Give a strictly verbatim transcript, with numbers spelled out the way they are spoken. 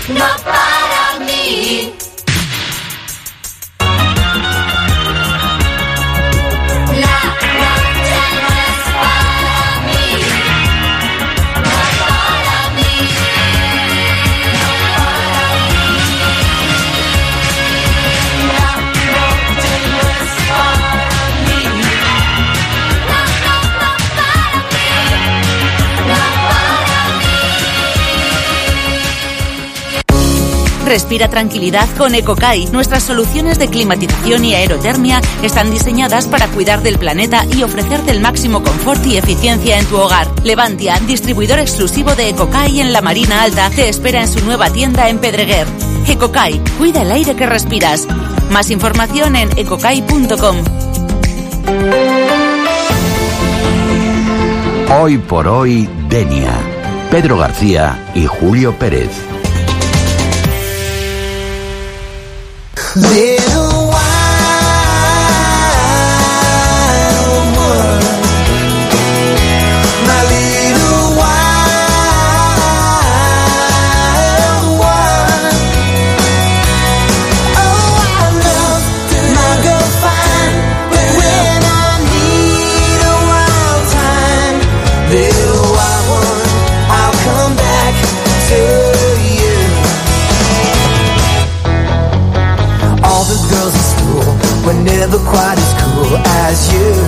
no para mí. Respira tranquilidad con Ecokai. Nuestras soluciones de climatización y aerotermia están diseñadas para cuidar del planeta y ofrecerte el máximo confort y eficiencia en tu hogar. Levantia, distribuidor exclusivo de Ecokai en la Marina Alta, te espera en su nueva tienda en Pedreguer. Ecokai, cuida el aire que respiras. Más información en ecokai punto com. Hoy por hoy, Denia. Pedro García y Julio Pérez. Little wild one, my little wild one. Oh, I love my girl fine, but when I need a wild time, little wild one, I'll come back to you. All the girls in school were never quite as cool as you.